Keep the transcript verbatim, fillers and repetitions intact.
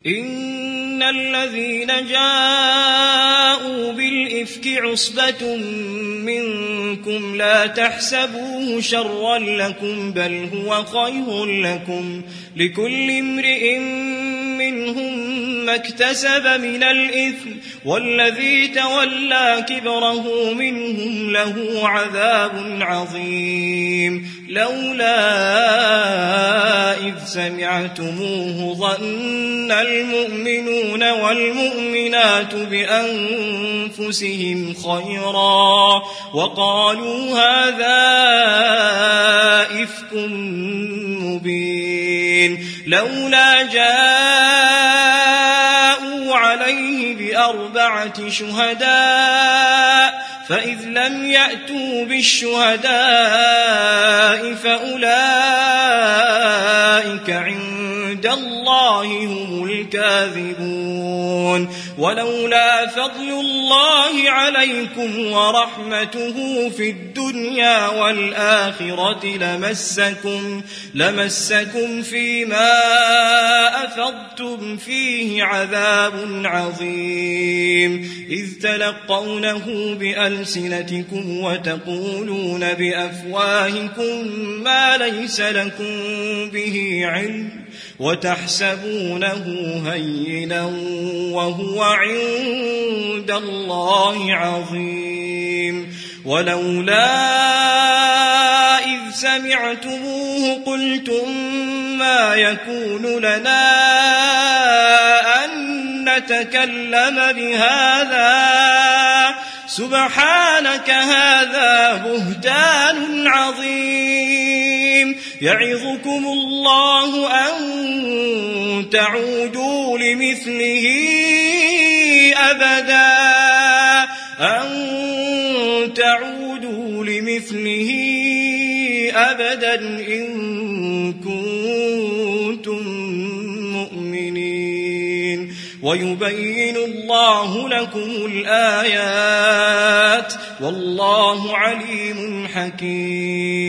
إن الذين جاءوا بالإفك عصبة منكم لا تحسبوه شرا لكم بل هو خير لكم لكل امرئ منهم ما اكتسب من الإثم والذي تولى كبره منهم له عذاب عظيم لولا إذ سمعتموه ظن المؤمنون والمؤمنات بأنفسهم خيرا وقالوا هذا إفك مبين لولا جاءوا عليه بأربعة شهداء فإذ لم يأتوا بالشهداء فأولئك عند الله هم الكاذبون ولولا فضل الله عليكم ورحمته في الدنيا والآخرة لمسكم, لمسكم فيما أفضتم فيه عذاب عظيم إذ تلقونه بألسنتكم وتقولون بأفواهكم ما ليس لكم به علم وتحسبونه هينا وهو عند الله عظيم ولولا إذ سمعتموه قلتم ما يكون لنا أن نتكلم بهذا سبحانك هذا بهتان عظيم يعظكم الله أن تعودوا لمثله أبدا أن تعودوا لمثله أبدا إن كنتم مؤمنين ويبين الله لكم الآيات والله عليم حكيم